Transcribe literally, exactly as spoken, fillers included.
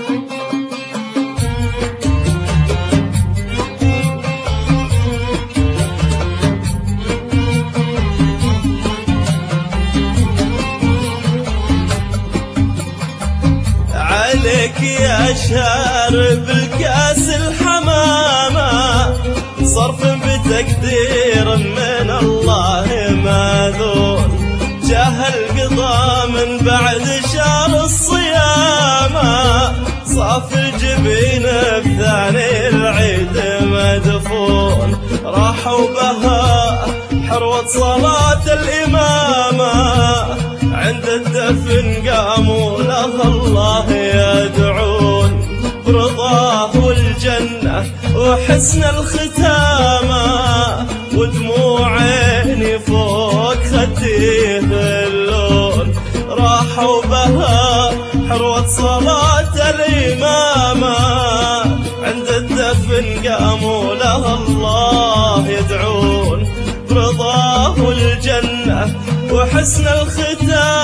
عليك يا شارب الكاس الحمامة صرف بتقدير من الله ماذون، جاه القضاء من بعد شهر الصيامة صاف الجبين بثاني العيد مدفون، راحوا بها حروة صلاة الإمامة عند الدفن قاموا له الله يدعون، برضاه والجنة وحسن الختامة ودموع عيني فوق خديه اللون، راحوا بها حروة صلاة الإمامة عند الدفن قاموا له الله يدعون، برضاه والجنة وحسن الختامة